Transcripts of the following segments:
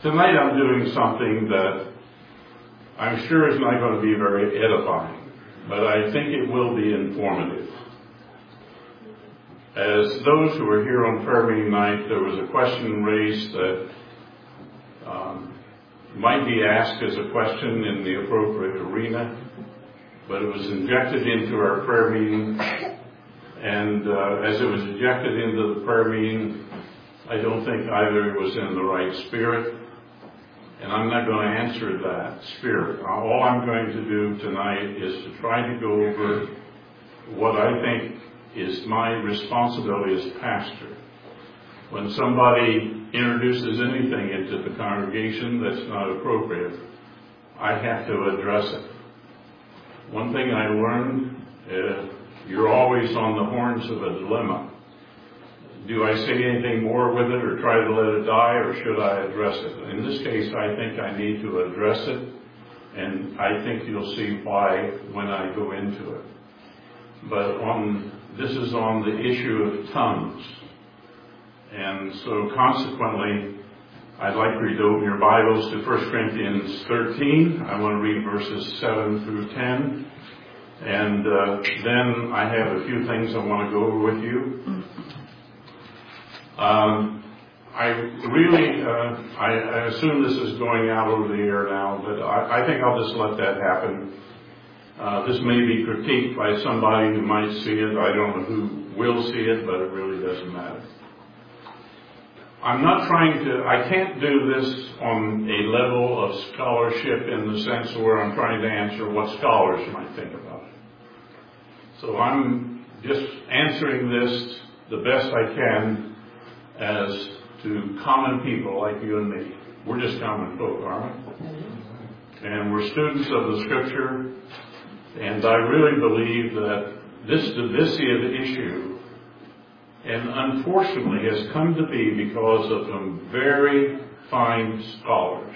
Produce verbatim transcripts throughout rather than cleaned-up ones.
tonight I'm doing something that I'm sure is not going to be very edifying, but I think it will be informative. As those who were here on prayer meeting night, there was a question raised that um, might be asked as a question in the appropriate arena, but it was injected into our prayer meeting, and uh, as it was injected into the prayer meeting, I don't think either was in the right spirit, and I'm not going to answer that spirit. All I'm going to do tonight is to try to go over what I think is my responsibility as pastor. When somebody introduces anything into the congregation that's not appropriate, I have to address it. One thing I learned, uh, you're always on the horns of a dilemma. Do I say anything more with it or try to let it die, or should I address it? In this case, I think I need to address it, and I think you'll see why when I go into it. But on this is on the issue of tongues. And so consequently, I'd like for you to open your Bibles to First Corinthians thirteen. I want to read verses seven through ten. And uh, then I have a few things I want to go over with you. Um, I really, uh, I, I assume this is going out over the air now, but I, I think I'll just let that happen. Uh, this may be critiqued by somebody who might see it. I don't know who will see it, but it really doesn't matter. I'm not trying to, I can't do this on a level of scholarship in the sense where I'm trying to answer what scholars might think about it. So I'm just answering this the best I can as to common people like you and me. We're just common folk, aren't we? And we're students of the Scripture, and I really believe that this divisive issue, and unfortunately has come to be because of some very fine scholars.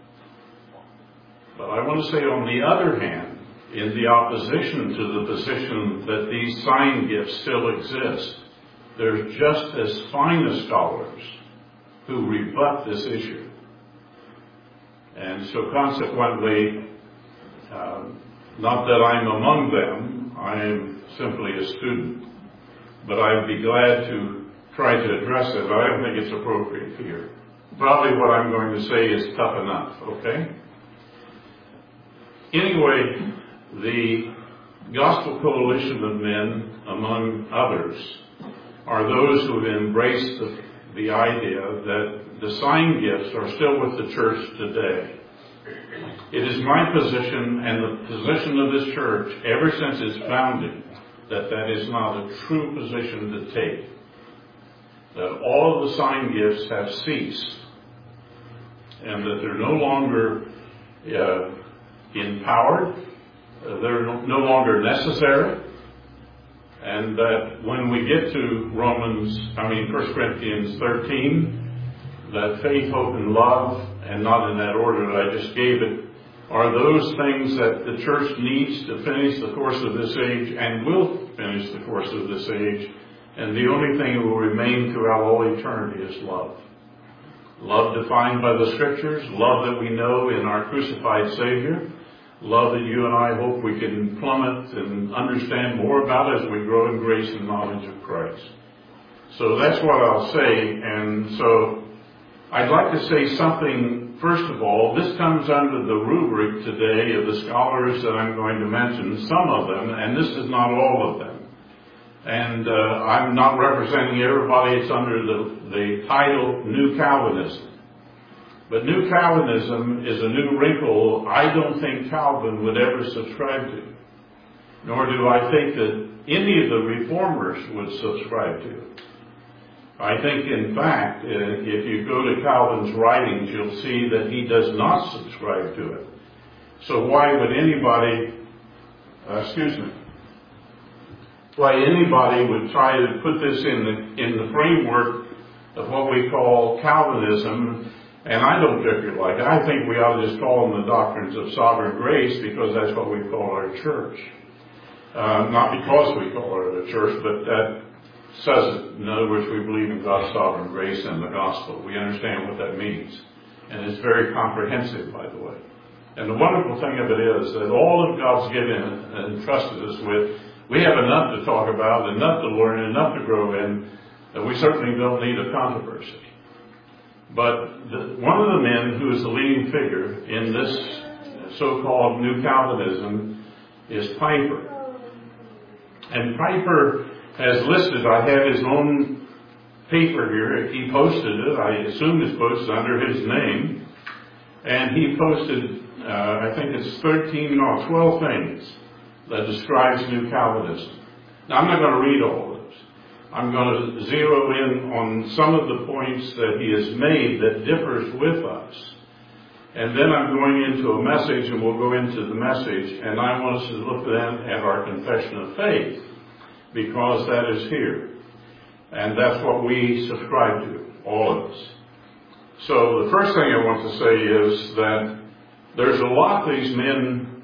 But I want to say, on the other hand, in the opposition to the position that these sign gifts still exist, there's just as fine as scholars who rebut this issue. And so consequently, um, not that I'm among them, I am simply a student. But I'd be glad to try to address it, but I don't think it's appropriate here. Probably what I'm going to say is tough enough, okay? Anyway, the Gospel Coalition of Men, among others, are those who have embraced the, the idea that the sign gifts are still with the church today. It is my position and the position of this church ever since its founding that that is not a true position to take. That all of the sign gifts have ceased and that they're no longer uh, empowered, uh, they're no, no longer necessary, and that when we get to Romans, I mean First Corinthians thirteen, that faith, hope, and love, and not in that order that I just gave it, are those things that the church needs to finish the course of this age and will finish the course of this age. And the only thing that will remain throughout all eternity is love. Love defined by the Scriptures, love that we know in our crucified Savior, love that you and I hope we can plummet and understand more about as we grow in grace and knowledge of Christ. So that's what I'll say. And so I'd like to say something, first of all. This comes under the rubric today of the scholars that I'm going to mention, some of them, and this is not all of them. And uh, I'm not representing everybody. It's under the, the title New Calvinism. But New Calvinism is a new wrinkle I don't think Calvin would ever subscribe to. Nor do I think that any of the reformers would subscribe to. I think, in fact, if you go to Calvin's writings, you'll see that he does not subscribe to it. So why would anybody, uh, excuse me, why anybody would try to put this in the, in the framework of what we call Calvinism, and I don't particularly like it. I think we ought to just call them the doctrines of sovereign grace because that's what we call our church. Uh, not because we call it a church, but that says it. In other words, we believe in God's sovereign grace and the gospel. We understand what that means. And it's very comprehensive, by the way. And the wonderful thing of it is that all of God's given and entrusted us with, we have enough to talk about, enough to learn, enough to grow in, that we certainly don't need a controversy. But the, one of the men who is the leading figure in this so-called New Calvinism is Piper. And Piper has listed, I have his own paper here, he posted it, I assume it's posted under his name, and he posted, uh, I think it's thirteen or twelve things that describes New Calvinism. Now I'm not going to read all of those. I'm going to zero in on some of the points that he has made that differs with us. And then I'm going into a message, and we'll go into the message, and I want us to look then at our confession of faith, because that is here. And that's what we subscribe to, all of us. So the first thing I want to say is that there's a lot these men,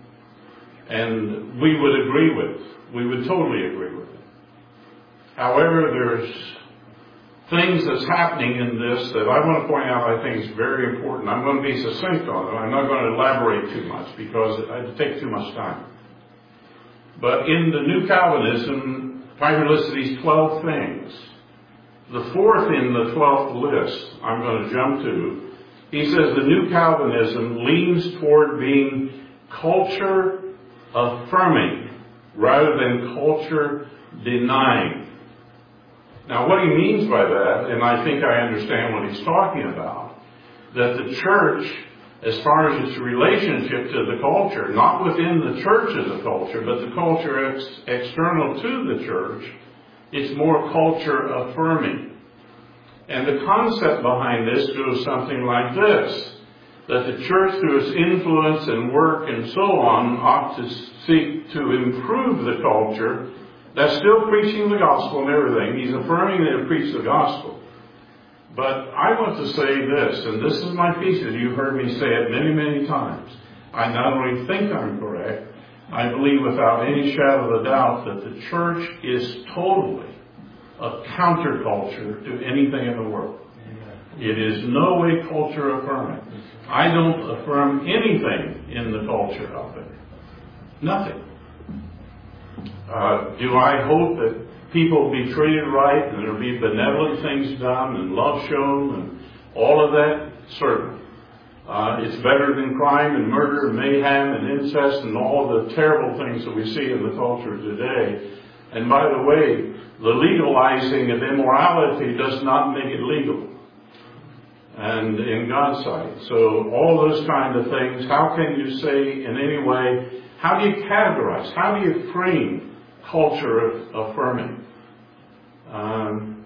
and we would agree with. We would totally agree with it. However, there's things that's happening in this that I want to point out I think is very important. I'm going to be succinct on it. I'm not going to elaborate too much because it'd take too much time. But in the New Calvinism, Piper lists these twelve things. The fourth in the twelfth list, I'm going to jump to, he says the New Calvinism leans toward being culture affirming rather than culture denying. Now what he means by that, and I think I understand what he's talking about, that the church, as far as its relationship to the culture, not within the church as a culture, but the culture ex- external to the church, it's more culture affirming. And the concept behind this goes something like this, that the church through its influence and work and so on ought to seek to improve the culture. That's still preaching the gospel and everything. He's affirming that it preach the gospel. But I want to say this, and this is my thesis. You've heard me say it many, many times. I not only think I'm correct, I believe without any shadow of a doubt that the church is totally a counterculture to anything in the world. It is no way culture affirming. I don't affirm anything in the culture out there. Nothing. Uh, do I hope that people be treated right and there'll be benevolent things done and love shown and all of that? Certainly. Uh, it's better than crime and murder and mayhem and incest and all the terrible things that we see in the culture today. And by the way, the legalizing of immorality does not make it legal. And in God's sight. So all those kind of things, how can you say in any way, how do you categorize, how do you frame culture affirming? Um,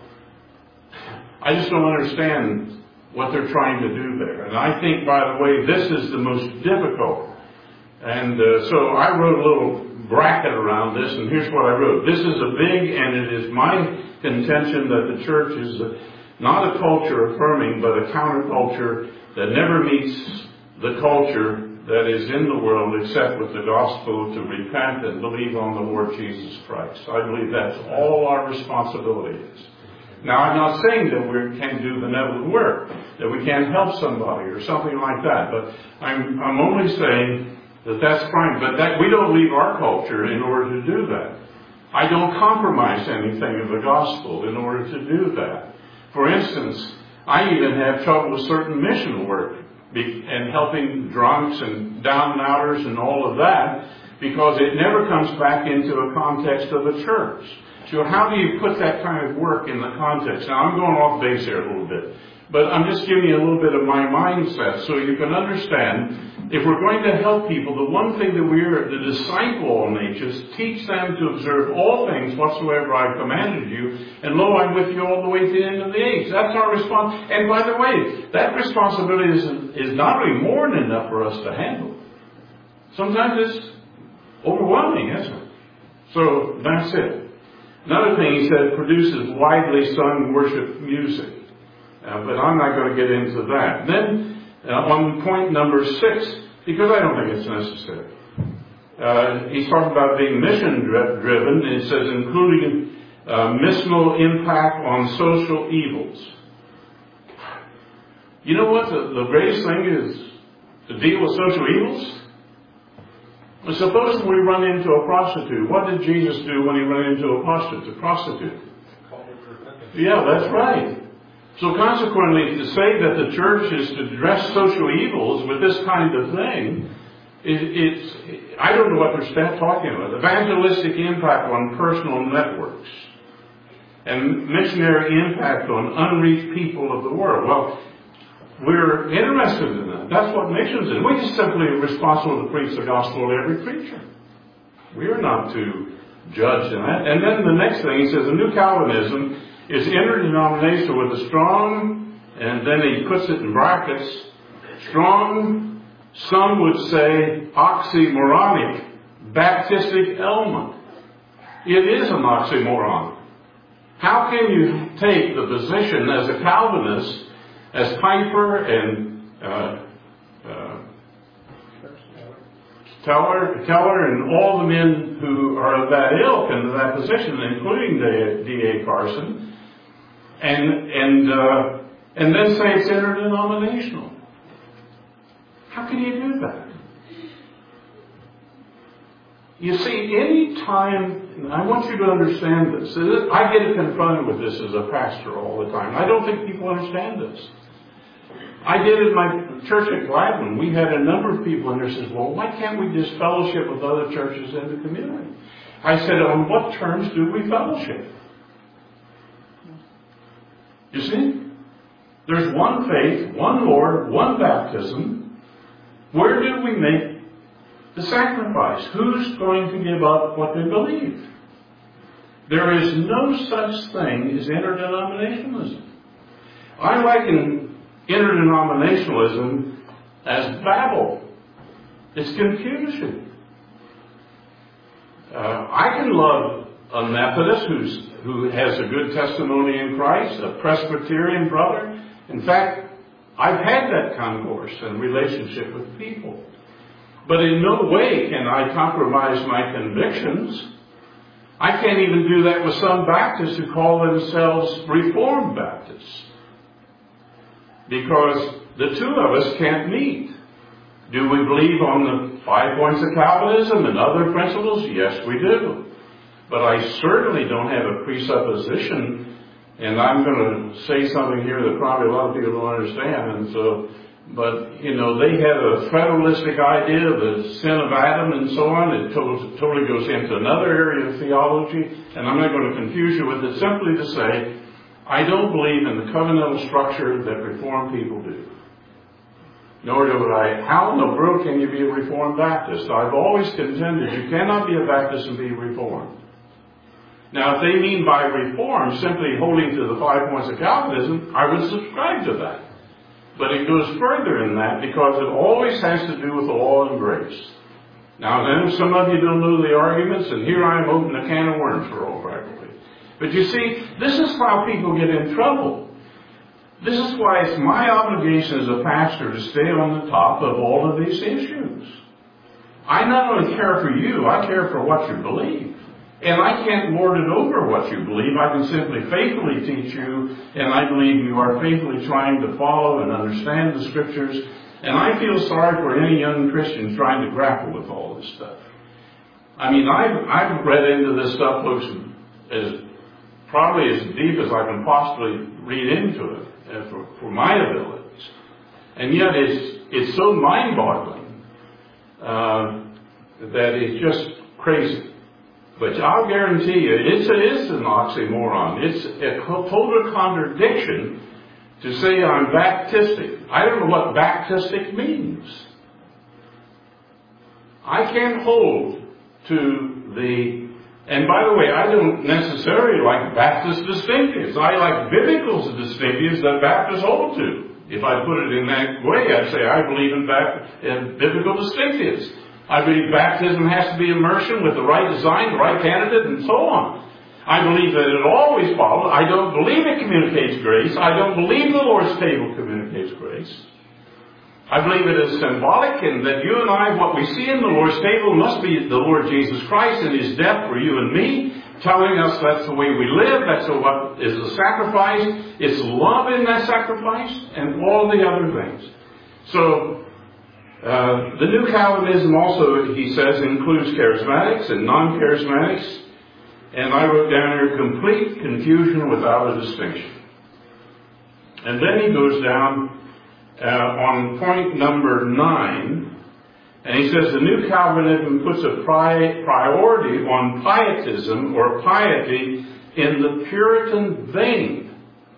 I just don't understand what they're trying to do there. And I think, by the way, this is the most difficult. And uh, so I wrote a little bracket around this, and here's what I wrote. This is a big, and it is my contention that the church is not a culture affirming, but a counterculture that never meets the culture that is in the world except with the gospel to repent and believe on the Lord Jesus Christ. I believe that's all our responsibility is. Now, I'm not saying that we can't do benevolent work, that we can't help somebody or something like that, but I'm, I'm only saying that that's fine, but that we don't leave our culture in order to do that. I don't compromise anything of the gospel in order to do that. For instance, I even have trouble with certain mission work and helping drunks and down and outers and all of that, because it never comes back into a context of a church. So how do you put that kind of work in the context? Now, I'm going off base here a little bit, but I'm just giving you a little bit of my mindset so you can understand. If we're going to help people, the one thing that we're, the disciple nature, is teach them to observe all things whatsoever I've commanded you, and lo, I'm with you all the way to the end of the age. That's our response. And by the way, that responsibility is, is not really more than enough for us to handle. Sometimes it's overwhelming, isn't it? So that's it. Another thing he said, produces widely sung worship music. Uh, but I'm not going to get into that. Then, Uh, on point number six, because I don't think it's necessary. Uh, he's talking about being mission-driven. It says, including uh, missional impact on social evils. You know what the, the greatest thing is to deal with social evils? Well, suppose we run into a prostitute. What did Jesus do when he ran into a prostitute? prostitute? Yeah, that's right. So consequently, to say that the church is to address social evils with this kind of thing, it, it's, I don't know what they're talking about. Evangelistic impact on personal networks and missionary impact on unreached people of the world. Well, we're interested in that. That's what missions is. We just simply are responsible to preach the gospel to every creature. We are not to judge in that. And then the next thing, he says, a new Calvinism is interdenominational with a strong, and then he puts it in brackets, strong, some would say oxymoronic, Baptistic element. It is an oxymoron. How can you take the position as a Calvinist, as Piper and uh, uh, Keller, Keller and all the men who are of that ilk and that position, including D A Carson, and and uh, and then say it's interdenominational? How can you do that? You see, any time, and I want you to understand this. I get confronted with this as a pastor all the time. I don't think people understand this. I did at my church at Gladwin. We had a number of people in there who says, well, why can't we just fellowship with other churches in the community? I said, on what terms do we fellowship? You see? There's one faith, one Lord, one baptism. Where do we make the sacrifice? Who's going to give up what they believe? There is no such thing as interdenominationalism. I liken interdenominationalism as Babel. It's confusion. Uh, I can love a Methodist who's, who has a good testimony in Christ, a Presbyterian brother. In fact, I've had that concourse and relationship with people. But in no way can I compromise my convictions. I can't even do that with some Baptists who call themselves Reformed Baptists. Because the two of us can't meet. Do we believe on the five points of Calvinism and other principles? Yes, we do. But I certainly don't have a presupposition, and I'm going to say something here that probably a lot of people don't understand. And so, but, you know, they have a federalistic idea of the sin of Adam and so on. It totally, totally goes into another area of theology, and I'm not going to confuse you with it, simply to say, I don't believe in the covenantal structure that Reformed people do. Nor do I. How in the world can you be a Reformed Baptist? I've always contended you cannot be a Baptist and be Reformed. Now, if they mean by Reform simply holding to the five points of Calvinism, I would subscribe to that. But it goes further than that because it always has to do with the law and grace. Now, then, some of you don't know the arguments, and here I am opening a can of worms for all practice. But you see, this is how people get in trouble. This is why it's my obligation as a pastor to stay on the top of all of these issues. I not only care for you, I care for what you believe. And I can't lord it over what you believe. I can simply faithfully teach you, and I believe you are faithfully trying to follow and understand the Scriptures. And I feel sorry for any young Christian trying to grapple with all this stuff. I mean, I've, I've read into this stuff, folks, as probably as deep as I can possibly read into it uh, for, for my abilities. And yet it's, it's so mind-boggling uh, that it's just crazy. But I'll guarantee you, it's, it is an oxymoron. It's a total contradiction to say I'm Baptistic. I don't know what Baptistic means. I can't hold to the... And by the way, I don't necessarily like Baptist distinctives. I like biblical distinctives that Baptists hold to. If I put it in that way, I'd say I believe in, Baptist, in biblical distinctives. I believe baptism has to be immersion with the right design, the right candidate, and so on. I believe that it always follows. I don't believe it communicates grace. I don't believe the Lord's table communicates grace. I believe it is symbolic and that you and I, what we see in the Lord's table must be the Lord Jesus Christ and His death for you and me. telling us that's the way we live, that's what is the sacrifice, it's love in that sacrifice, and all the other things. So, uh, the New Calvinism also, he says, includes charismatics and non-charismatics, and I wrote down here, complete confusion without a distinction. And then he goes down uh, on point number nine, and he says the New Calvinism puts a pri- priority on pietism or piety in the Puritan vein.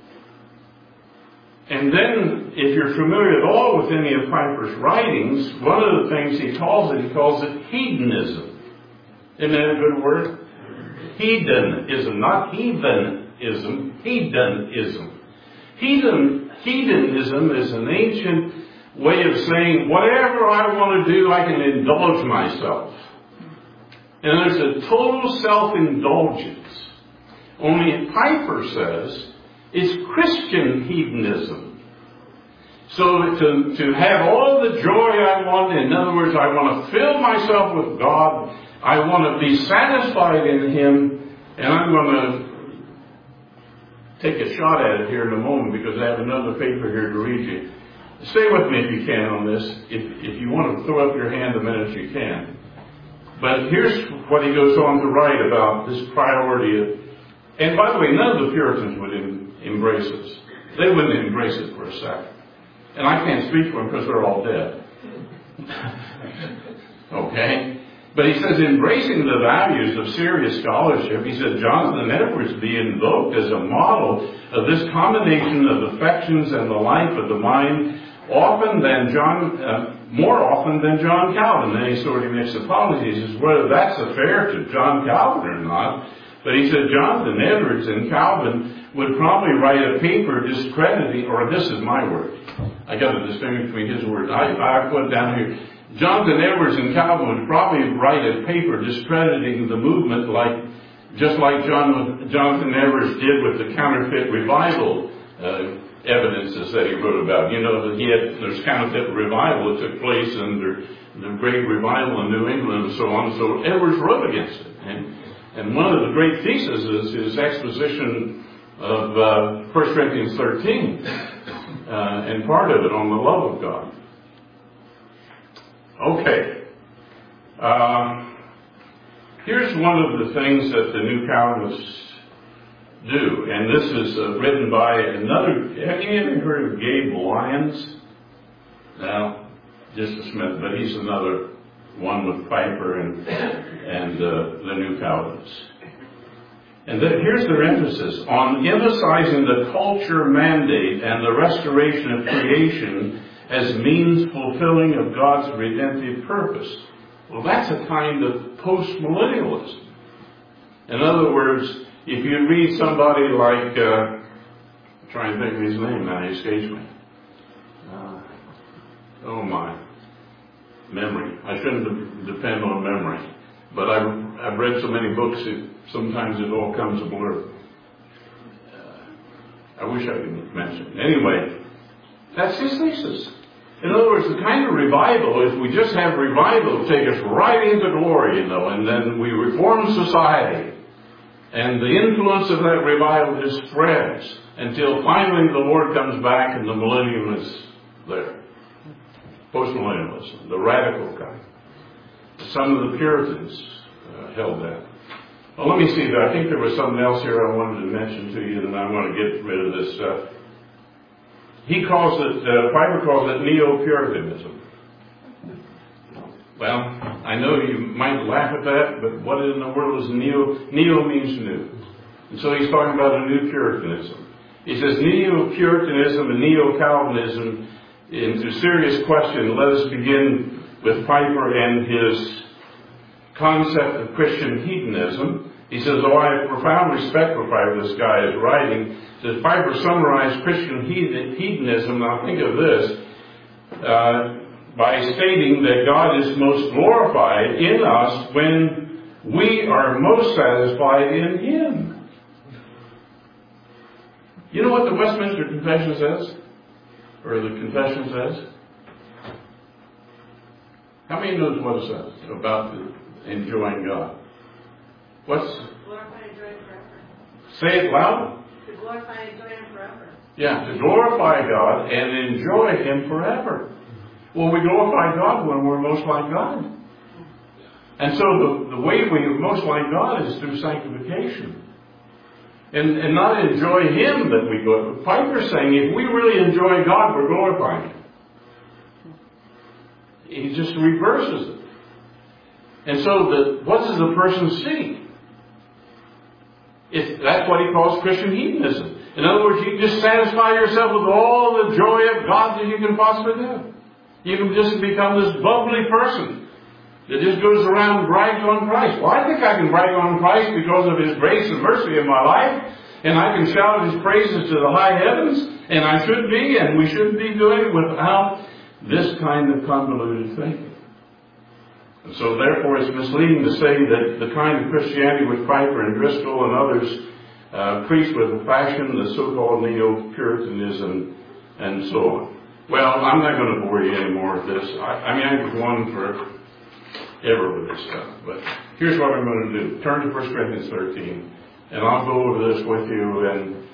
And then, if you're familiar at all with any of Piper's writings, one of the things he calls it, he calls it hedonism. Isn't that a good word? Hedonism, not heathenism, hedonism. Hedon, hedonism is an ancient way of saying, whatever I want to do, I can indulge myself. And there's a total self-indulgence. Only Piper says it's Christian hedonism. So to, to have all the joy I want, in other words, I want to fill myself with God, I want to be satisfied in Him, and I'm going to take a shot at it here in a moment because I have another paper here to read you. Stay with me if you can on this. If, if you want to throw up your hand a minute, you can. But here's what he goes on to write about this priority of, and by the way, none of the Puritans would em, embrace this. They wouldn't embrace it for a second. And I can't speak for them because they're all dead. Okay? But he says, embracing the values of serious scholarship, he said, Jonathan Edwards be invoked as a model of this combination of affections and the life of the mind, often than John, uh, more often than John Calvin. Then he sort of makes apologies as whether that's affair to John Calvin or not. But he said Jonathan Edwards and Calvin would probably write a paper discrediting, or this is my word. I got to distinguish between his words. I, I put down here, Jonathan Edwards and Calvin would probably write a paper discrediting the movement like, just like John, Jonathan Edwards did with the counterfeit revival uh, evidences that he wrote about. You know, that he had, there's counterfeit revival that took place under the great revival in New England and so on. So Edwards wrote against it. And, and one of the great theses is his exposition of uh, First Corinthians thirteen, uh, and part of it on the love of God. Okay. Uh, here's one of the things that the New Calvinists do, and this is uh, written by another. Have you ever heard of Gabe Lyons? No, just a Smith, but he's another one with Piper and and uh, the New Calvinists. And that here's their emphasis on emphasizing the culture mandate and the restoration of creation as means fulfilling of God's redemptive purpose. Well, that's a kind of post-millennialism. In other words, if you read somebody like, uh, I'm trying to think of his name now, he escapes me. Uh, oh my, memory. I shouldn't depend on memory. But I've, I've read so many books, it, sometimes it all comes a blur. Uh, I wish I could mention it. Anyway, that's his thesis. In other words, the kind of revival, if we just have revival, take us right into glory, you know, and then we reform society. And the influence of that revival just spreads until finally the Lord comes back and the millennium is there. Postmillennialism, the radical kind. Some of the Puritans uh, held that. Well, let me see. I think there was something else here I wanted to mention to you, and I want to get rid of this stuff. He calls it, uh, Piper calls it Neo-Puritanism. Well, I know you might laugh at that, but what in the world is Neo? Neo means new. And so he's talking about a new Puritanism. He says Neo-Puritanism and Neo-Calvinism into serious question. Let us begin with Piper and his concept of Christian hedonism. He says, oh, I have profound respect for Piper, this guy is writing. He says, Piper summarized Christian hedonism, now think of this, uh, by stating that God is most glorified in us when we are most satisfied in Him. You know what the Westminster Confession says? Or the Confession says? How many knows what it says about the enjoying God? What's... Glorify and enjoy forever. Say it loud. To glorify and enjoy Him forever. Yeah, to glorify God and enjoy Him forever. Well, we glorify God when we're most like God. And so the, the way we are most like God is through sanctification. And, and not enjoy Him that we go. Piper's saying if we really enjoy God, we're glorifying Him. He just reverses it. And so the, what does the person see? If that's what he calls Christian hedonism. In other words, you just satisfy yourself with all the joy of God that you can possibly do. You can just become this bubbly person that just goes around and brags on Christ. Well, I think I can brag on Christ because of His grace and mercy in my life. And I can shout His praises to the high heavens. And I should be, and we should be doing it without this kind of convoluted thinking. And so therefore it's misleading to say that the kind of Christianity which Piper and Driscoll and others uh, preach with fashion, the so-called Neo-Puritanism, and so on. Well, I'm not going to bore you anymore with this. I, I mean, I could go on forever with this stuff. But here's what I'm going to do. Turn to First Corinthians thirteen, and I'll go over this with you, and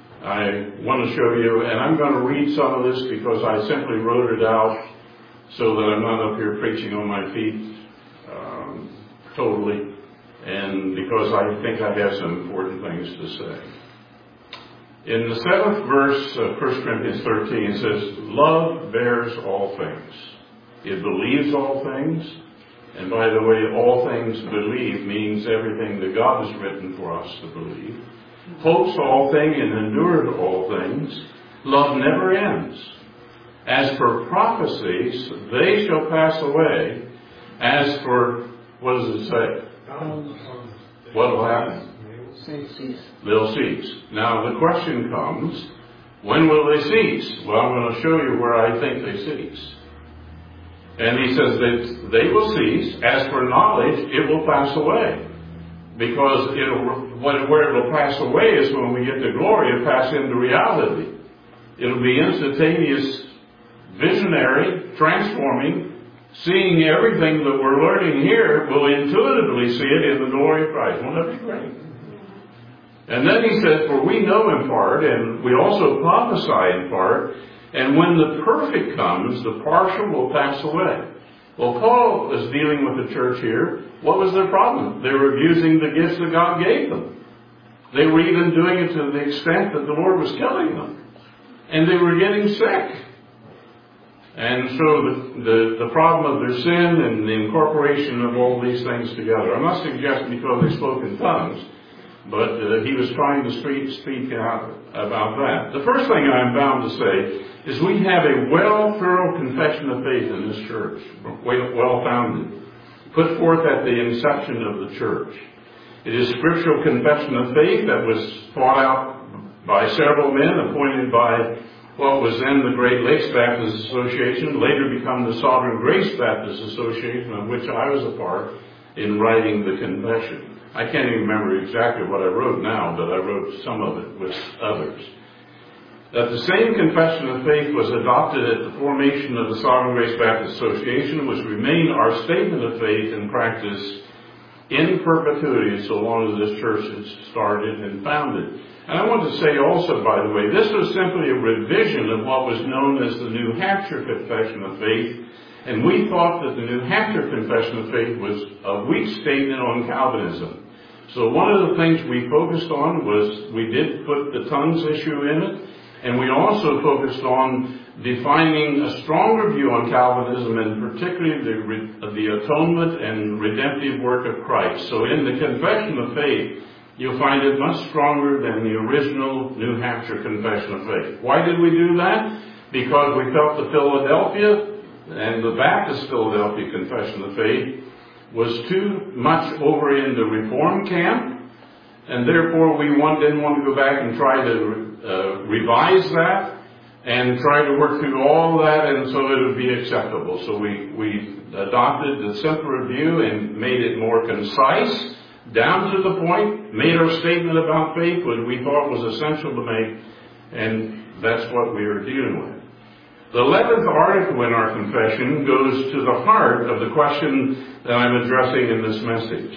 I want to show you, and I'm going to read some of this because I simply wrote it out so that I'm not up here preaching on my feet um, totally, and because I think I have some important things to say. In the seventh verse of First Corinthians thirteen, it says, love bears all things. It believes all things. And by the way, all things believe means everything that God has written for us to believe. Hopes all things and endures all things. Love never ends. As for prophecies, they shall pass away. As for, what does it say? What will happen? They'll cease. Now the question comes, when will they cease? Well, I'm going to show you where I think they cease. And he says that they will cease. As for knowledge, it will pass away. Because it'll, where it will pass away is when we get to glory and pass into reality. It'll be instantaneous, visionary, transforming, seeing everything that we're learning here. We'll intuitively see it in the glory of Christ. Won't that be great? And then he said, for we know in part, and we also prophesy in part, and when the perfect comes, the partial will pass away. Well, Paul is dealing with the church here. What was their problem? They were abusing the gifts that God gave them. They were even doing it to the extent that the Lord was killing them. And they were getting sick. And so the, the, the problem of their sin and the incorporation of all these things together. I'm not suggesting because they spoke in tongues, but uh, he was trying to speak, speak out about that. The first thing I'm bound to say is we have a well, thorough confession of faith in this church, well founded, put forth at the inception of the church. It is scriptural confession of faith that was fought out by several men appointed by what was then the Great Lakes Baptist Association, later become the Sovereign Grace Baptist Association, of which I was a part in writing the confession. I can't even remember exactly what I wrote now, but I wrote some of it with others. That the same confession of faith was adopted at the formation of the Sovereign Grace Baptist Association, which remained our statement of faith and practice in perpetuity so long as this church is started and founded. And I want to say also, by the way, this was simply a revision of what was known as the New Hampshire Confession of Faith. And we thought that the New Hampshire Confession of Faith was a weak statement on Calvinism. So one of the things we focused on was we did put the tongues issue in it. And we also focused on defining a stronger view on Calvinism, and particularly the, the atonement and redemptive work of Christ. So in the Confession of Faith, you'll find it much stronger than the original New Hampshire Confession of Faith. Why did we do that? Because we felt the Philadelphia and the Baptist Philadelphia Confession of Faith was too much over in the Reform camp, and therefore we want, didn't want to go back and try to uh, revise that and try to work through all that, and so it would be acceptable. So we, we adopted the simpler view and made it more concise, down to the point, made our statement about faith, what we thought was essential to make, and that's what we are dealing with. The eleventh article in our confession goes to the heart of the question that I'm addressing in this message.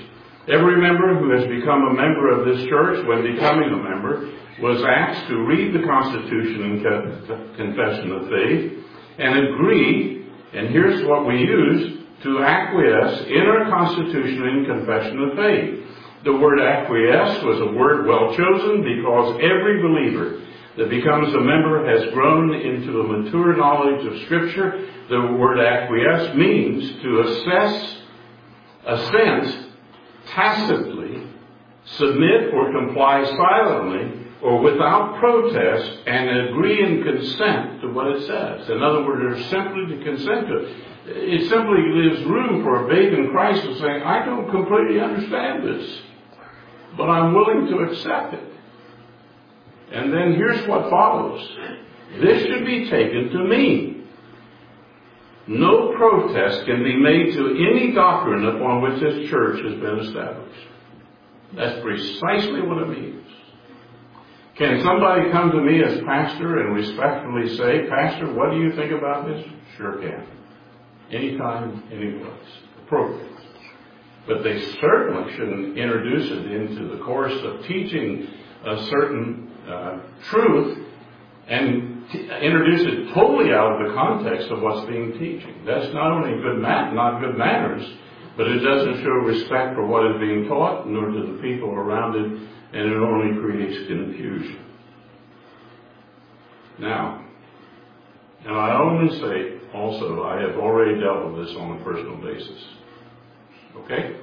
Every member who has become a member of this church, when becoming a member, was asked to read the Constitution and Confession of Faith and agree, and here's what we use, to acquiesce in our Constitution and Confession of Faith. The word acquiesce was a word well chosen because every believer that becomes a member has grown into a mature knowledge of Scripture. The word acquiesce means to assess, assent, tacitly, submit or comply silently or without protest, and agree and consent to what it says. In other words, there's simply to consent to it. It simply leaves room for a babe in Christ to say, I don't completely understand this, but I'm willing to accept it. And then here's what follows. This should be taken to mean no protest can be made to any doctrine upon which this church has been established. That's precisely what it means. Can somebody come to me as pastor and respectfully say, Pastor, what do you think about this? Sure can. Anytime, anyplace. Appropriate. But they certainly shouldn't introduce it into the course of teaching a certain uh, truth and t- introduce it totally out of the context of what's being teaching. That's not only good ma- not good manners, but it doesn't show respect for what is being taught, nor to the people around it, and it only creates confusion. Now, and I only say also, I have already dealt with this on a personal basis. Okay?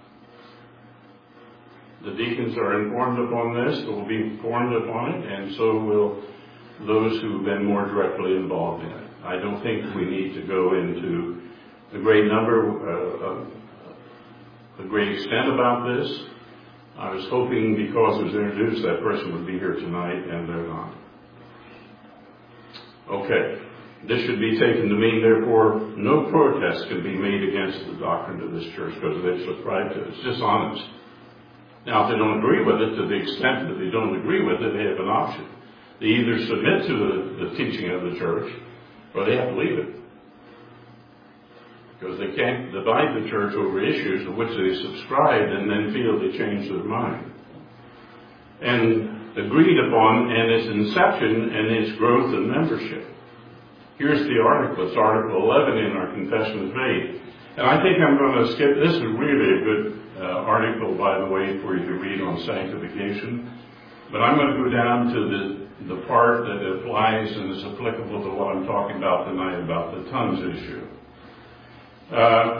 The deacons are informed upon this, will be informed upon it, and so will those who've been more directly involved in it. I don't think we need to go into a great number, uh, uh, a great extent about this. I was hoping because it was introduced that person would be here tonight, and they're not. Okay. This should be taken to mean, therefore, no protest can be made against the doctrine of this church because they've subscribed to it. It's dishonest. Now, if they don't agree with it, to the extent that they don't agree with it, they have an option. They either submit to the, the teaching of the church, or they have to leave it. Because they can't divide the church over issues of which they subscribed and then feel they change their mind. And agreed upon in its inception and its growth and membership. Here's the article. It's Article eleven in our Confession of Faith. And I think I'm going to skip. This is really a good uh, article, by the way, for you to read on sanctification. But I'm going to go down to the, the part that applies and is applicable to what I'm talking about tonight about the tongues issue. Uh,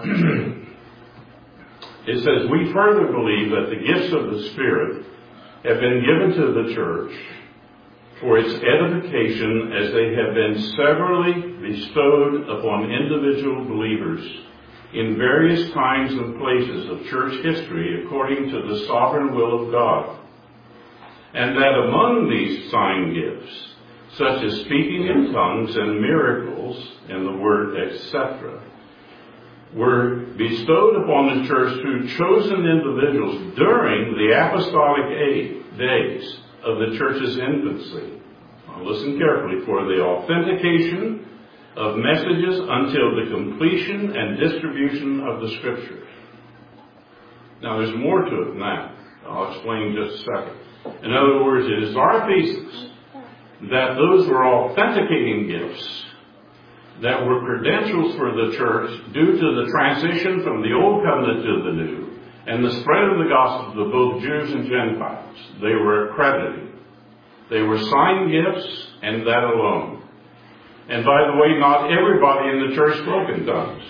it says, we further believe that the gifts of the Spirit have been given to the church for its edification as they have been severally bestowed upon individual believers in various times and places of church history according to the sovereign will of God. And that among these sign gifts, such as speaking in tongues and miracles, and the word et cetera, were bestowed upon the church through chosen individuals during the apostolic days of the church's infancy. Now listen carefully. For the authentication of messages until the completion and distribution of the Scriptures. Now there's more to it than that. I'll explain in just a second. In other words, it is our thesis that those were authenticating gifts that were credentials for the church due to the transition from the Old Covenant to the New and the spread of the gospel to both Jews and Gentiles. They were accredited. They were sign gifts and that alone. And by the way, not everybody in the church spoke in tongues.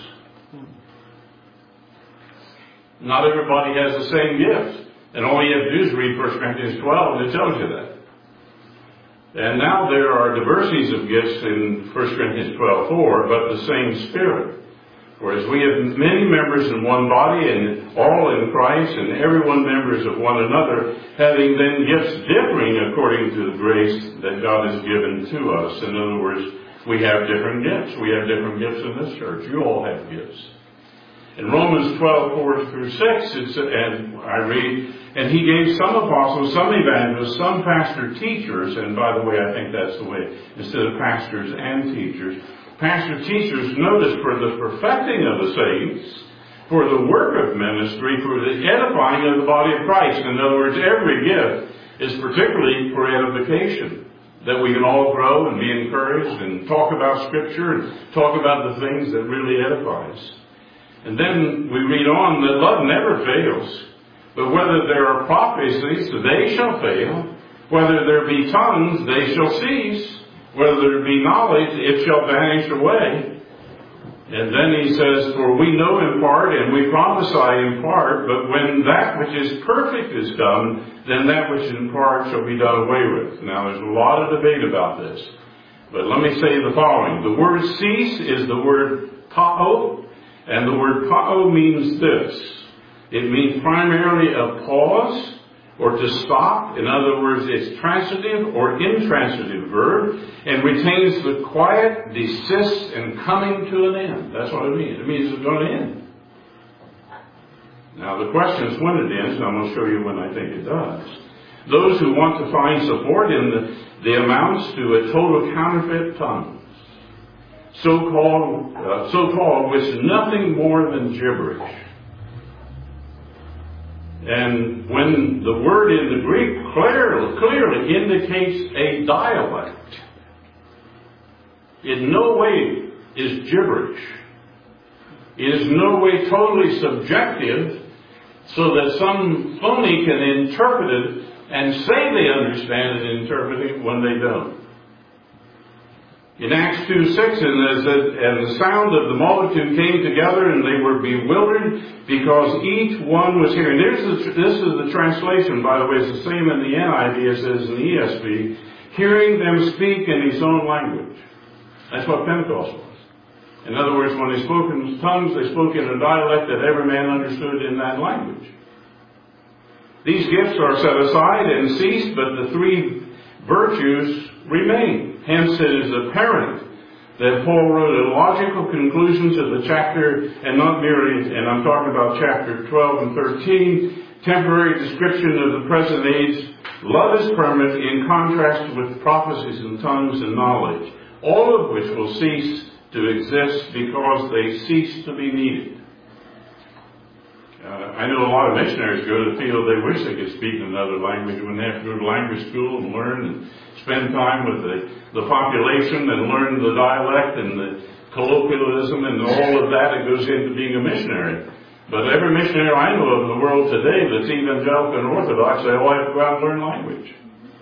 Not everybody has the same gift. And all you have to do is read First Corinthians twelve and it tells you that. And now there are diversities of gifts in First Corinthians twelve four, but the same Spirit. For as we have many members in one body, and all in Christ, and everyone members of one another, having then gifts differing according to the grace that God has given to us. In other words, we have different gifts. We have different gifts in this church. You all have gifts. In Romans twelve four through six, it's, and I read, and he gave some apostles, some evangelists, some pastor teachers, and by the way, I think that's the way, instead of pastors and teachers. Pastor teachers, notice, for the perfecting of the saints, for the work of ministry, for the edifying of the body of Christ. In other words, every gift is particularly for edification, that we can all grow and be encouraged and talk about Scripture and talk about the things that really edifies. And then we read on that love never fails, but whether there are prophecies, they shall fail. Whether there be tongues, they shall cease. Whether there be knowledge, it shall vanish away. And then he says, for we know in part and we prophesy in part, but when that which is perfect is come, then that which is in part shall be done away with. Now there's a lot of debate about this. But let me say the following. The word cease is the word pao, and the word pao means this. It means primarily a pause or to stop. In other words, it's transitive or intransitive verb and retains the quiet, desist, and coming to an end. That's what it means. It means it's going to end. Now the question is when it ends, and I'm going to show you when I think it does. Those who want to find support in the, the amounts to a total counterfeit tongues, so-called, uh, so-called, which is nothing more than gibberish. And when the word in the Greek clearly, clearly indicates a dialect, in no way is gibberish. It is in no way totally subjective so that some phony can interpret it and say they understand it and interpret it when they don't. In Acts two six, and the sound of the multitude came together, and they were bewildered, because each one was hearing. There's the, this is the translation, by the way. It's the same in the N I V as it is in the E S V. Hearing them speak in his own language. That's what Pentecost was. In other words, when they spoke in tongues, they spoke in a dialect that every man understood in that language. These gifts are set aside and ceased, but the three virtues remain. Hence it is apparent that Paul wrote a logical conclusion to the chapter, and not merely, and I'm talking about chapter twelve and thirteen, temporary description of the present age. Love is permanent in contrast with prophecies and tongues and knowledge, all of which will cease to exist because they cease to be needed. Uh, I know a lot of missionaries go to the field, they wish they could speak another language when they have to go to language school and learn and spend time with the, the population and learn the dialect and the colloquialism and all of that that goes into being a missionary. But every missionary I know of in the world today that's evangelical and orthodox, they all have to go out and learn language.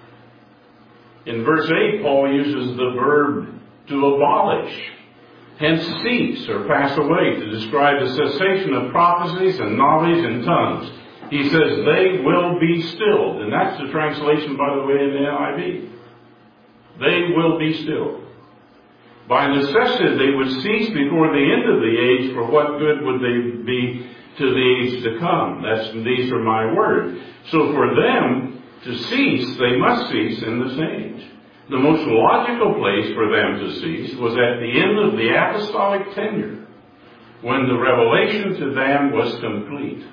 In verse eight, Paul uses the verb to abolish, hence cease or pass away, to describe the cessation of prophecies and knowledge and tongues. He says they will be stilled, and that's the translation, by the way, in the N I V. They will be stilled. By necessity, they would cease before the end of the age, for what good would they be to the age to come? That's, these are my words. So for them to cease, they must cease in this age. The most logical place for them to cease was at the end of the apostolic tenure, when the revelation to them was complete.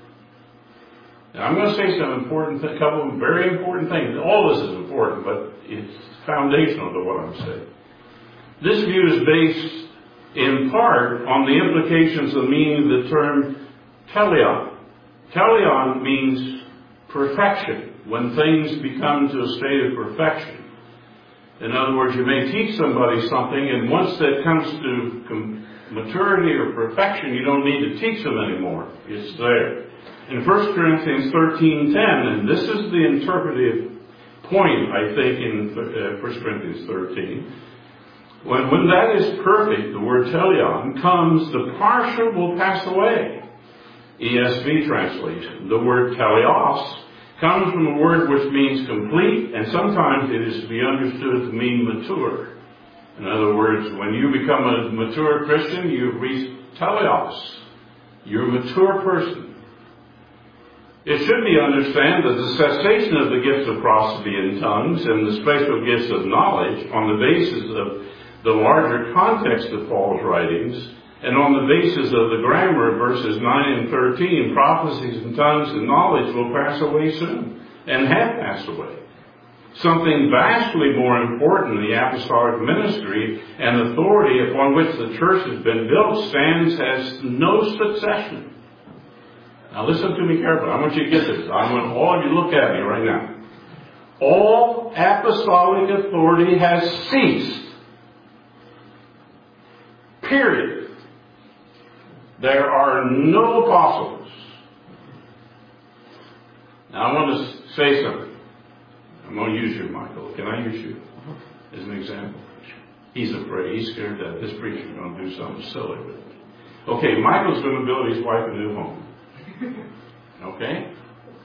Now, I'm going to say some important, a couple of very important things. All this is important, but it's foundational to what I'm saying. This view is based in part on the implications of the meaning of the term teleon. Teleon means perfection, when things become to a state of perfection. In other words, you may teach somebody something, and once that comes to com- maturity or perfection, you don't need to teach them anymore. It's there. In First Corinthians thirteen ten, and this is the interpretive point, I think, in uh, First Corinthians thirteen, when, when that is perfect, the word teleon, comes, the partial will pass away. E S V translation. The word teleos comes from a word which means complete, and sometimes it is to be understood to mean mature. In other words, when you become a mature Christian, you've reached teleos. You're a mature person. It should be understood that the cessation of the gifts of prophecy and tongues and the special gifts of knowledge on the basis of the larger context of Paul's writings and on the basis of the grammar of verses nine and thirteen, prophecies and tongues and knowledge will pass away soon and have passed away. Something vastly more important, the apostolic ministry and authority upon which the church has been built, stands as no succession. Now listen to me carefully. I want you to get this. I want all of you to look at me right now. All apostolic authority has ceased. Period. There are no apostles. Now I want to say something. I'm going to use you, Michael. Can I use you as an example? He's afraid. He's scared that this preacher's going to do something silly with me. Okay, Michael's going to build his wife a new home. Okay?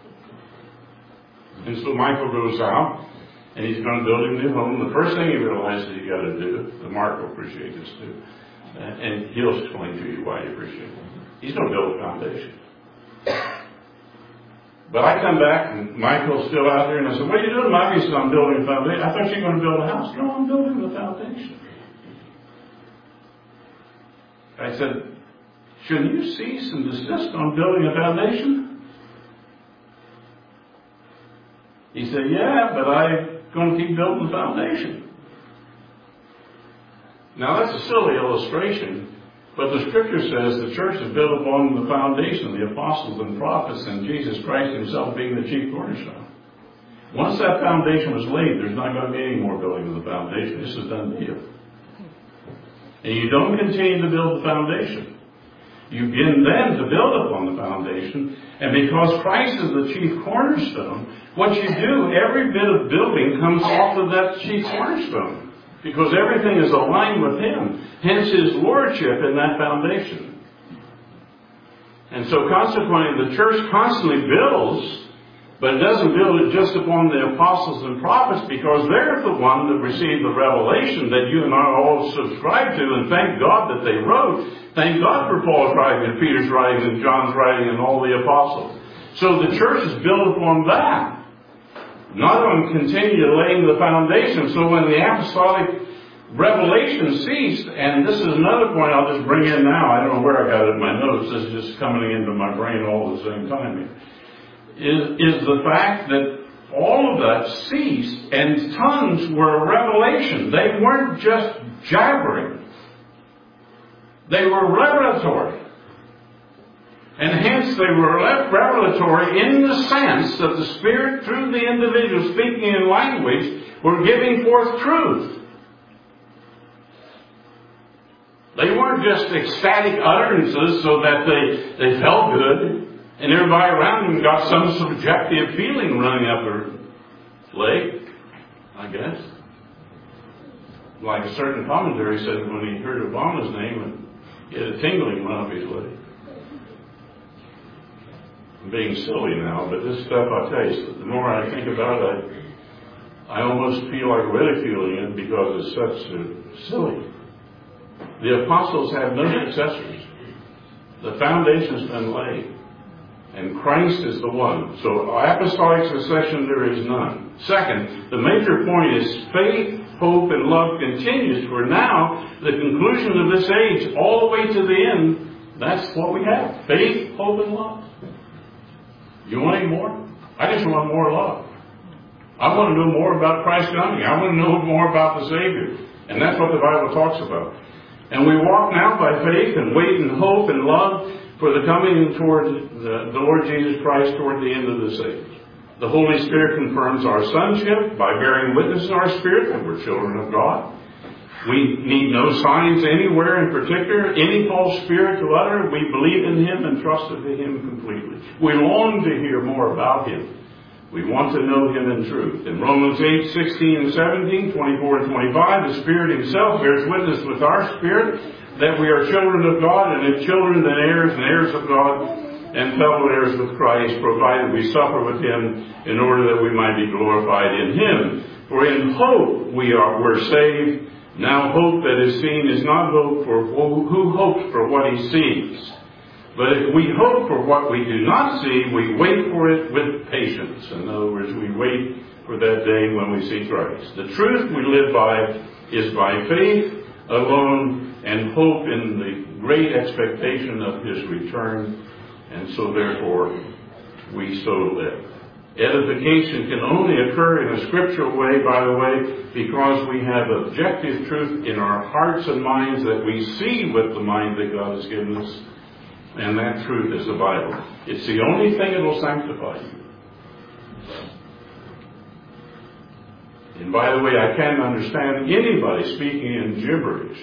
And so Michael goes out, and he's going to build him a new home. The first thing he realizes he's got to do, and Mark will appreciate this too, uh, and he'll explain to you why he appreciates it. He's going to build a foundation. But I come back, and Michael's still out there, and I said, what are you doing, Mike? He said, I'm building a foundation. I thought you were going to build a house. No, I'm building a foundation. I said, shouldn't you cease and desist on building a foundation? He said, yeah, but I'm going to keep building the foundation. Now, that's a silly illustration. But the Scripture says the church is built upon the foundation, the apostles and prophets, and Jesus Christ himself being the chief cornerstone. Once that foundation was laid, there's not going to be any more building of the foundation. This is done deal. And you don't continue to build the foundation. You begin then to build upon the foundation, and because Christ is the chief cornerstone, what you do, every bit of building comes off of that chief cornerstone. Because everything is aligned with Him. Hence His lordship in that foundation. And so consequently, the church constantly builds, but it doesn't build it just upon the apostles and prophets, because they're the one that received the revelation that you and I all subscribe to, and thank God that they wrote. Thank God for Paul's writing and Peter's writing and John's writing and all the apostles. So the church is built upon that. Not on continue laying the foundation. So when the apostolic revelation ceased, and this is another point I'll just bring in now. I don't know where I got it in my notes. This is just coming into my brain all at the same time here. Is, is the fact that all of that ceased, and tongues were a revelation. They weren't just jabbering. They were revelatory. And hence they were revelatory in the sense that the Spirit, through the individual speaking in language, were giving forth truth. They weren't just ecstatic utterances so that they, they felt good, and everybody around them got some subjective feeling running up their leg, I guess. Like a certain commentary said when he heard Obama's name, he had a tingling run up his leg. I'm being silly now, but this stuff, I tell you, the more I think about it, I, I almost feel like ridiculing it because it's such uh, silly. The apostles have no successors. The foundation's been laid. And Christ is the one. So apostolic succession there is none. Second, the major point is faith, hope, and love continues. For now, the conclusion of this age, all the way to the end, that's what we have. Faith, hope, and love. You want any more? I just want more love. I want to know more about Christ's coming. I want to know more about the Savior. And that's what the Bible talks about. And we walk now by faith and wait and hope and love for the coming toward the, the Lord Jesus Christ toward the end of this age. The Holy Spirit confirms our sonship by bearing witness in our spirit that we're children of God. We need no signs anywhere in particular, any false spirit to utter. We believe in Him and trusted in Him completely. We long to hear more about Him. We want to know Him in truth. In Romans eight, sixteen and seventeen, twenty-four and twenty-five, the Spirit Himself bears witness with our spirit that we are children of God, and if children, then heirs and heirs of God, and fellow heirs with Christ, provided we suffer with Him in order that we might be glorified in Him. For in hope we are we're saved. Now hope that is seen is not hope, for who hopes for what he sees? But if we hope for what we do not see, we wait for it with patience. In other words, we wait for that day when we see Christ. The truth we live by is by faith alone and hope in the great expectation of His return. And so therefore, we so live. Edification can only occur in a scriptural way, by the way, because we have objective truth in our hearts and minds that we see with the mind that God has given us. And that truth is the Bible. It's the only thing that will sanctify you. And by the way, I can't understand anybody speaking in gibberish.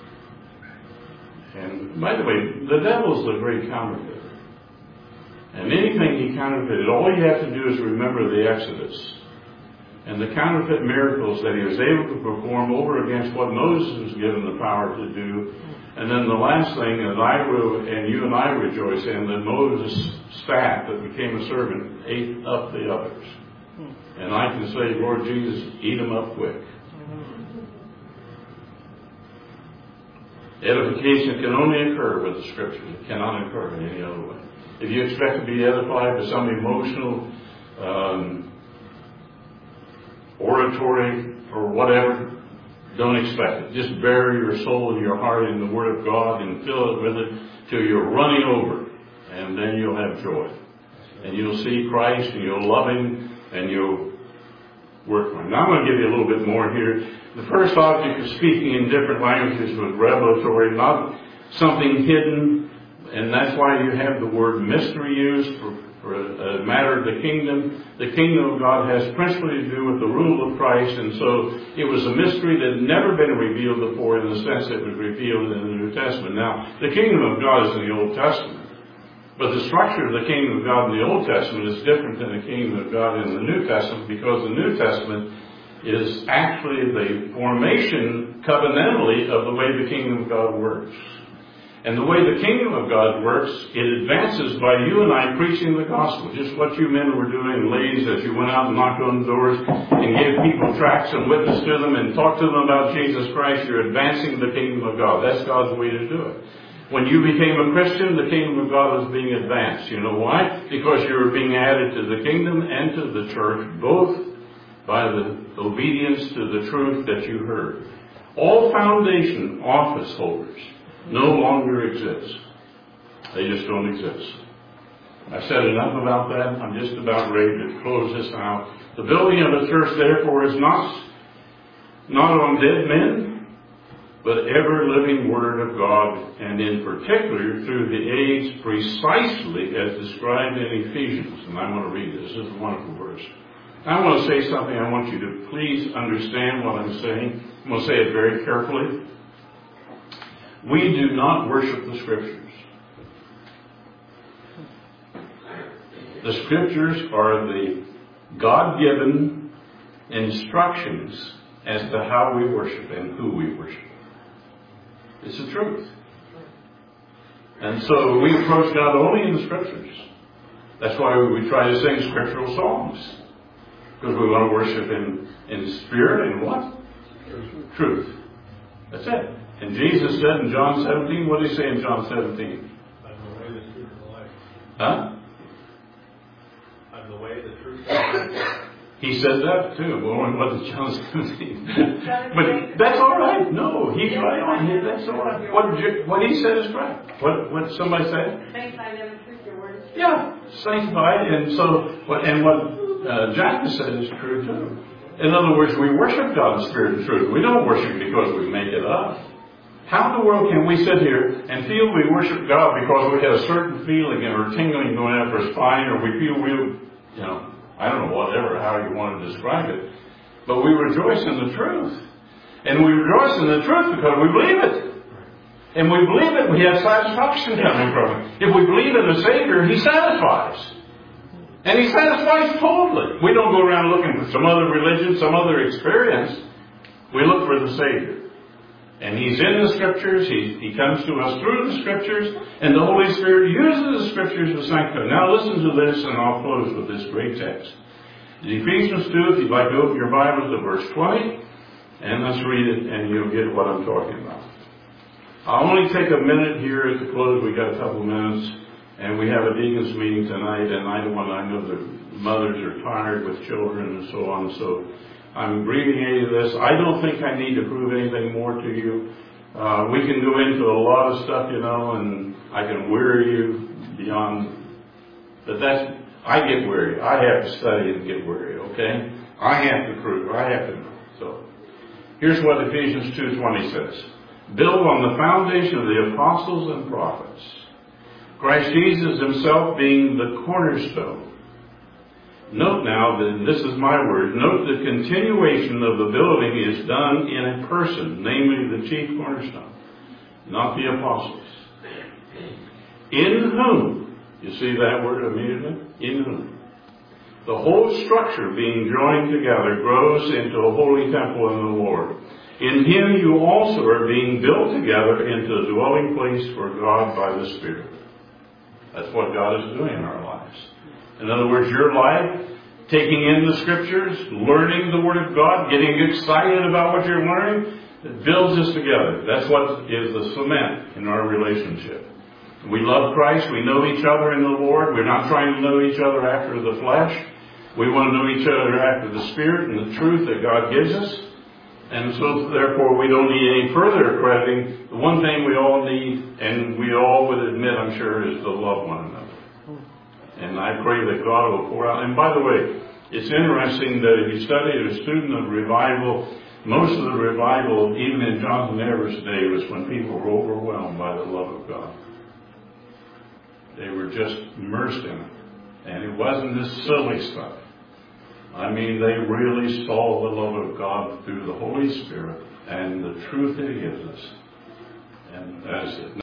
And by the way, the devil's the great counterfeiter. And anything he counterfeited, all you have to do is remember the Exodus and the counterfeit miracles that he was able to perform over against what Moses was given the power to do. And then the last thing that I will, and you and I rejoice in, that Moses' staff that became a servant ate up the others. And I can say, Lord Jesus, eat them up quick. Edification can only occur with the Scriptures. It cannot occur in any other way. If you expect to be edified by some emotional um, oratory or whatever, don't expect it. Just bury your soul and your heart in the Word of God and fill it with it till you're running over. And then you'll have joy. And you'll see Christ and you'll love Him and you'll work for Him. Now I'm going to give you a little bit more here. The first object of speaking in different languages was revelatory, not something hidden. And that's why you have the word mystery used for, for a, a matter of the kingdom. The kingdom of God has principally to do with the rule of Christ, and so it was a mystery that had never been revealed before in the sense that it was revealed in the New Testament. Now, the kingdom of God is in the Old Testament, but the structure of the kingdom of God in the Old Testament is different than the kingdom of God in the New Testament, because the New Testament is actually the formation covenantally of the way the kingdom of God works. And the way the kingdom of God works, it advances by you and I preaching the gospel. Just what you men were doing, ladies, as you went out and knocked on doors and gave people tracts and witnessed to them and talked to them about Jesus Christ, you're advancing the kingdom of God. That's God's way to do it. When you became a Christian, the kingdom of God was being advanced. You know why? Because you were being added to the kingdom and to the church, both by the obedience to the truth that you heard. All foundation office holders no longer exist. They just don't exist. I've said enough about that. I'm just about ready to close this out. The building of the church, therefore, is not, not on dead men, but ever-living Word of God, and in particular through the age precisely as described in Ephesians. And I want to read this. This is a wonderful verse. I want to say something. I want you to please understand what I'm saying. I'm going to say it very carefully. We do not worship the Scriptures. The Scriptures are the God-given instructions as to how we worship and who we worship. It's the truth. And so we approach God only in the Scriptures. That's why we try to sing scriptural songs. Because we want to worship in, in spirit and what? Truth. Truth. That's it. And Jesus said in John seventeen, what did He say in John seventeen? I'm the way, the truth, and the life. Huh? I'm the way, the truth, and the life. He said that too. Well, what did John seventeen? But that's all right. No, he's right on here. That's all right. What, what he said is right. What, what somebody said? Sanctify them in truth, your word is true. Yeah, sanctified. And so, what, and what uh, Jack has said is true too. In other words, we worship God in spirit and truth. We don't worship because we make it up. How in the world can we sit here and feel we worship God because we have a certain feeling or tingling going up our spine, or we feel we, you know, I don't know, whatever, how you want to describe it. But we rejoice in the truth. And we rejoice in the truth because we believe it. And we believe it, we have satisfaction coming from it. If we believe in the Savior, He satisfies. And He satisfies totally. We don't go around looking for some other religion, some other experience. We look for the Savior. And He's in the Scriptures. He, he comes to us through the Scriptures. And the Holy Spirit uses the Scriptures to sanctify. Now listen to this, and I'll close with this great text. In Ephesians two, if you'd like to open your Bible to verse twenty, and let's read it, and you'll get what I'm talking about. I'll only take a minute here at the close. We've got a couple of minutes. And we have a deacons meeting tonight, and I don't want, I know the mothers are tired with children and so on, so I'm abbreviating this. I don't think I need to prove anything more to you. Uh, we can go into a lot of stuff, you know, and I can weary you beyond But that's, I get weary. I have to study and get weary, okay? I have to prove. I have to know. So, here's what Ephesians two twenty says. Build on the foundation of the apostles and prophets, Christ Jesus himself being the cornerstone. Note now that, this is my word, note the continuation of the building is done in a person, namely the chief cornerstone, not the apostles. In whom, you see that word immediately? In whom. The whole structure being joined together grows into a holy temple in the Lord. In him you also are being built together into a dwelling place for God by the Spirit. That's what God is doing in our lives. In other words, your life, taking in the Scriptures, learning the Word of God, getting excited about what you're learning, it builds us together. That's what is the cement in our relationship. We love Christ. We know each other in the Lord. We're not trying to know each other after the flesh. We want to know each other after the Spirit and the truth that God gives us. And so, therefore, we don't need any further accrediting. The one thing we all need, and we all would admit, I'm sure, is to love one another. And I pray that God will pour out. And by the way, it's interesting that if you study as a student of revival, most of the revival, even in Jonathan Everett's day, was when people were overwhelmed by the love of God. They were just immersed in it. And it wasn't this silly stuff. I mean, they really saw the love of God through the Holy Spirit and the truth that He gives us. And that's it.